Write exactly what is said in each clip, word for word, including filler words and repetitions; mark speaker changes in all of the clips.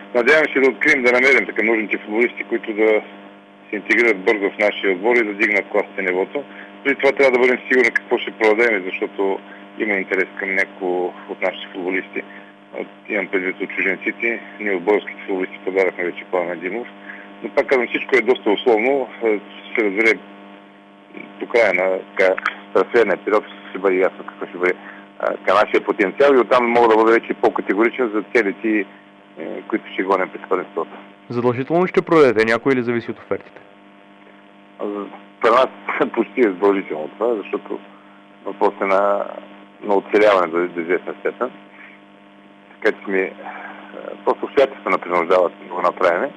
Speaker 1: Надявам се да открием, да намерим така нужните футболисти, които да се интегрират бързо в нашия отбор и да дигнат класите нивото. При това трябва да бъдем сигурни какво ще продадем, защото има интерес към някои от нашите футболисти. Имам предвид от чужденците. Ние от българските футболисти подарахме вече Пламен Димов. Но пак казвам, всичко е доста условно. Ще се разбере до края на трансферния период, ще бъде ясно какво ще бъде към нашия потенциал и оттам мога да бъда вече по-категоричен за целите, които ще гоним през първенството.
Speaker 2: Задължително ще продадете някой или зависи от офертите?
Speaker 1: За нас почти е задължително това, защото въпрос е на, на оцеляване до, до известна степен. Така че ми просто обстоятелствата принуждават да го направим.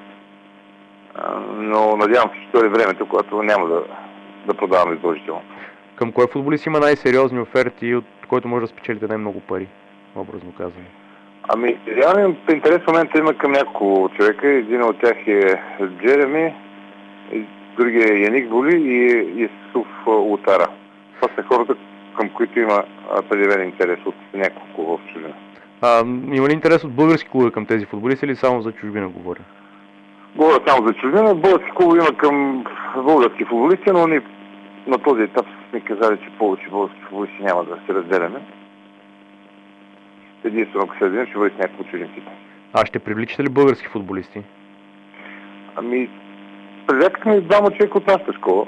Speaker 1: Но надявам се, че това е времето, когато няма да, да продаваме задължително.
Speaker 2: Към кой футболист има най-сериозни оферти, от който може да спечелите най-много пари, образно казано?
Speaker 1: Ами, реално интерес в момента има към няколко човека. Един от тях е Джереми, другия е Яник Боли и Исуф Лутара. Това са хората, към които има предявен интерес от няколко в чужбина.
Speaker 2: А, има ли интерес от български клуби към тези футболисти или само за чужбина говоря?
Speaker 1: Говоря само за чужбина. Български клуби има към български футболисти, но ние на този етап сме казали, че повече български футболисти няма да се разделяме. Единствено, ако се разделим, ще бъде с някакво чужденците.
Speaker 2: А ще привличате ли български футболисти?
Speaker 1: Ами, привлякахме двама човека от нашата школа.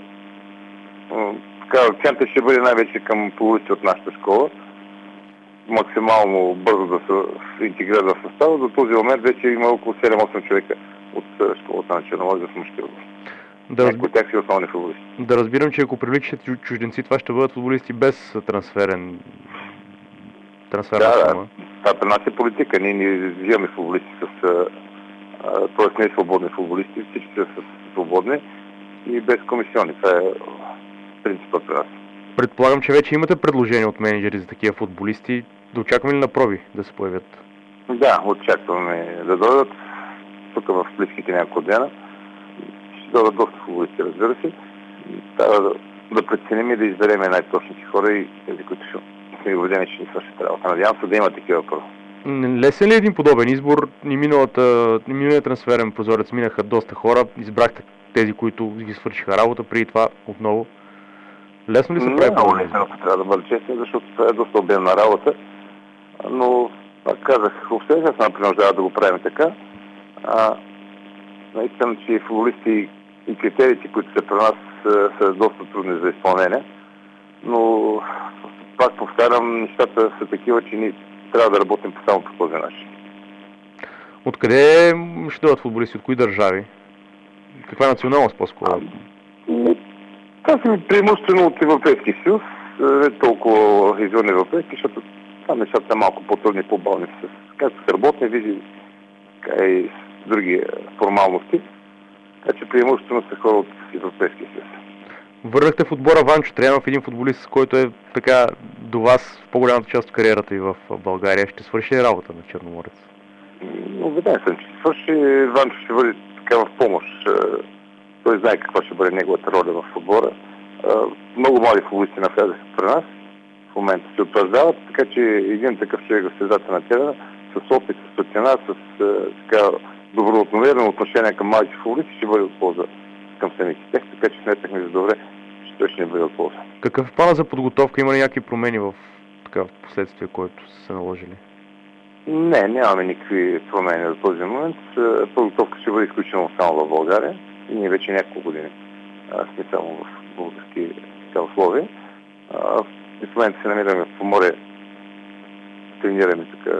Speaker 1: Така, акцентът ще бъде най-вече към футболисти от нашата школа. Максимално бързо да се интегрират в състава. До този момент вече има около седем-осем човека от школата на Черноморец в Мъжки област.
Speaker 2: Да,
Speaker 1: някои от тях си основни футболисти.
Speaker 2: Да разбирам, че ако привличате чужденци, това ще бъдат футболисти без трансферен трансферна
Speaker 1: да,
Speaker 2: сума.
Speaker 1: Да, това при нас е политика. Ние не взимаме футболисти с... т.е. не свободни футболисти, всички са свободни и без комисиони. Това е принципът при нас.
Speaker 2: Предполагам, че вече имате предложения от менеджери за такива футболисти. Да очакваме ли на проби да се появят?
Speaker 1: Да, очакваме да дойдат. Тук в близките няколко дена. Ще дойдат доста футболисти, разбира се. Трябва да, да преценим и да изберем най-точните хора и тези, които ще сме убедени, че ни свършат работа. Надявам се да има такива първо.
Speaker 2: Лесен ли е един подобен избор? И миналата, миналият трансферен прозорец минаха доста хора. Избрахте тези, които ги свършиха работа, преди това отново. Лесно ли се прави?
Speaker 1: Не, много лесно, трябва да бъде честен, защото това е доста обемна работа. Но, пак казах, обстоятелствата ме принуждават да го правим така. А, наистина, че футболисти и критериите, които са при нас, са, са доста трудни за изпълнение. Но, пак повтарям, нещата са такива, че ние трябва да работим само по този начин.
Speaker 2: Откъде ще дойдат футболисти? От кои държави? Каква националност по-скоро?
Speaker 1: Това са преимуществено от Европейски съюз, не толкова извън европейски, защото там нещата са малко по-трудни, по-бални, както с работни визи, така и с други формалности. Така че преимуществено са хора от Европейския съюз.
Speaker 2: Върнахте в отбора Ванчо Троянов, един футболист, който е така до вас в по-голямата част от кариерата и в България. Ще свърши работа на Черноморец?
Speaker 1: Убеден съм, че свърши. Ванчо ще бъде така в помощ. Той знае каква ще бъде неговата роля в отбора. Много млади футболисти навлязаха при нас. В момента се утвърждават, така че един такъв човек в средата на терена, с опит, с светлина, с така доброотновено отношение към младите футболисти ще бъде от полза към самите тях, така че сметнахме за добре, че той ще не бъде от полза.
Speaker 2: Какъв е плана за подготовка? Има ли някакви промени в така в последствие, които са се наложили?
Speaker 1: Не, нямаме никакви промени за този момент. Подготовка ще бъде изключително само в България. И ние вече няколко години а, сме само в български условия. А, в момента се намираме в море, тренираме така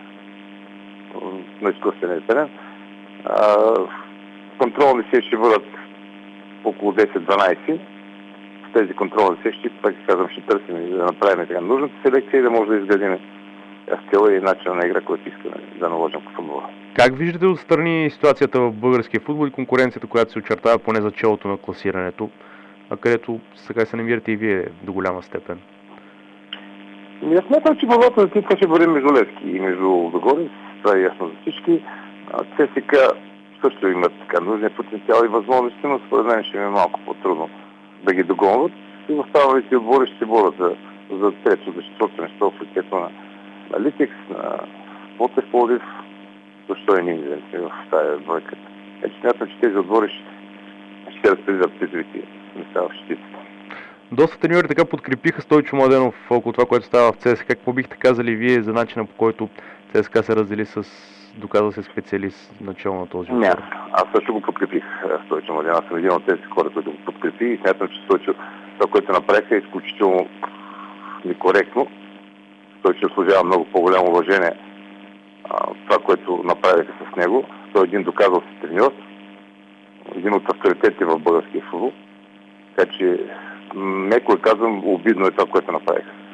Speaker 1: на изкуствения терен. Контролни сесии ще бъдат около десет-дванайсет. В тези контролни сесии, пак казвам, ще търсим да направим така нужната селекция и да може да изградим стила и начина на игра, който искаме да наложим по футбола.
Speaker 2: Как виждате отстрани ситуацията в българския футбол и конкуренцията, която се очертава поне за челото на класирането, а където сега се намирате и вие до голяма степен?
Speaker 1: Аз смятам, че борбата за титла ще бъде между Левски и между Лудогорец. Това е ясно за всички. ЦСКА също имат така нужния потенциал и възможности, но според мен ще е малко по-трудно да ги догонват. И останалите отбори ще се борят за, за трето, за четвърто место в лицето на, на Литекс, на Ботев Пловдив, защо е Нимзен в тази бройка. Е, че смятам, че тези отбори ще, ще разпределят титлите, не става в щитите.
Speaker 2: Доста треньори така подкрепиха Стойчо Младенов около това, което става в ЦСКА. Какво бихте казали вие за начина, по който ЦСКА се раздели с доказал се специалист начало на този отбор?
Speaker 1: Не, аз също го подкрепих Стойчо Младенов. Аз съм един от тези хора, които го подкрепи и смятам, че Стойчо, това, което направиха, е изключително некоректно. Стойчо служава много по-голямо уважение това, което направиха с него. Той е един доказал се треньор, един от авторитетите в българския футбол. Така че, меко казвам, обидно е това, което направиха.